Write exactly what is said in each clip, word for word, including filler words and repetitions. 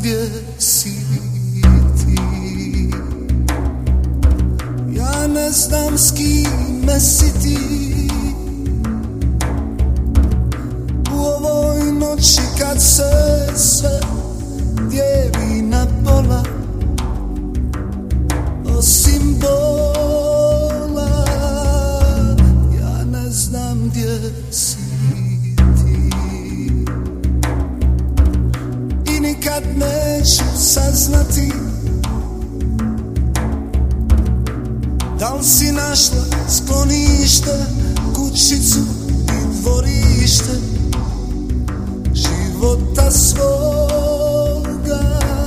gdje si ti. Ja ne znam s kime si ti u ovoj noći kad se sve dijeli na pola, osim bola. Ja ne znam gdje si ti i nikad neću saznati da li si našla sklonište, kućicu i dvorište života svoga.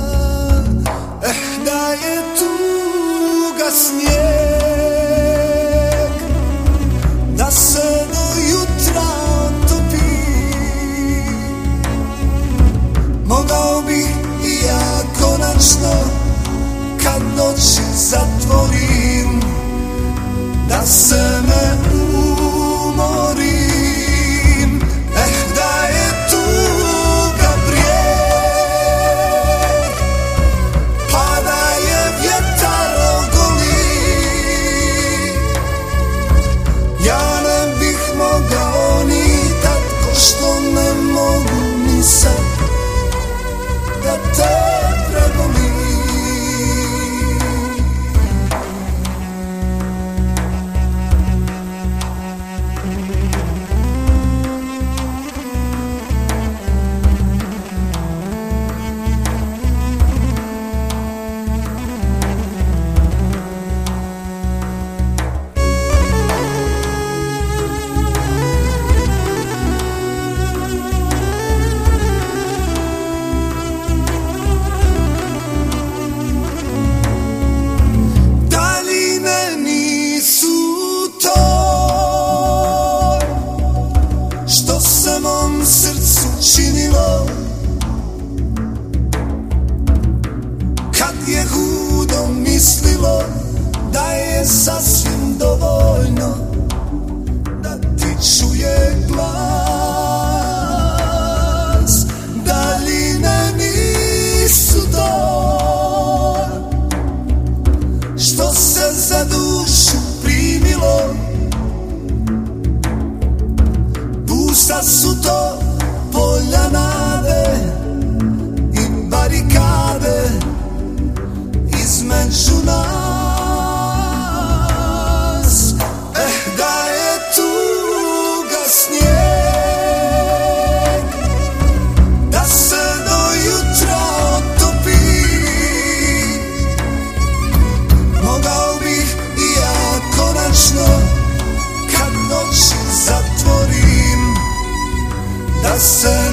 Eh, da je tuga snijeg, da se do jutra topi, mogao bih i ja konačno kad noći zatvorim da se ne umorim. Eh, da je tuga brijeg, pa da je vjetar ogoli, ja ne bih mogao ni tad, ko što ne mogu ni sad da te prebolim. Srcu činilo kad je hudo mislilo da je sasvim dovoljno da ti čuje glas. Daljine nisu to što se za dušu primilo, pusta su to polja nade i barikade između nas. Eh, da je tuga snijeg, da se do jutra otopi, mogao bih i ja konačno kad noći zatvorim da se